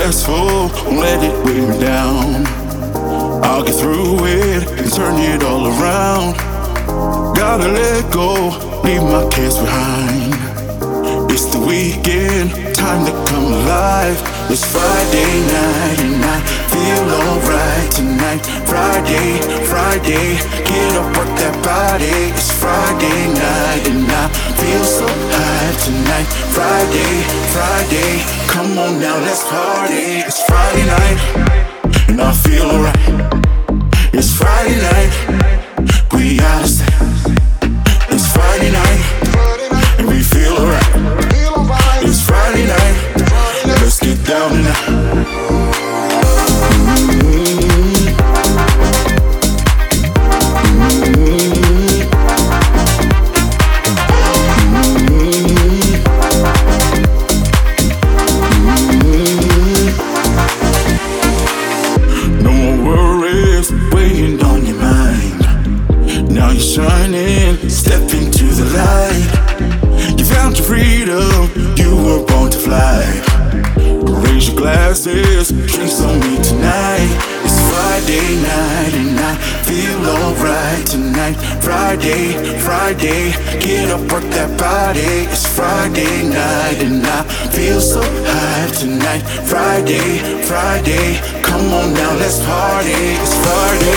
stressful, won't let it weigh me down. I'll get through it and turn it all around. Gotta let go, leave my cares behind. It's the weekend, time to come alive. It's Friday night and I feel alright tonight. Friday, Friday, get up, work that body. It's Friday night and I feel so high tonight. Friday, Friday, come on now, let's party. It's Friday night and I feel alright. It's Friday night, we out of step. It's Friday night and we feel alright. It's Friday night, let's get down tonight. No more worries weighing on your mind. Now you're shining, step into the light. You found your freedom, you were born to fly. Raise your glasses, drinks on me tonight. It's Friday night and I feel alright tonight. Friday, Friday, get up, work that body. It's Friday night and I feel so high tonight. Friday, Friday, come on now, let's party. It's Friday.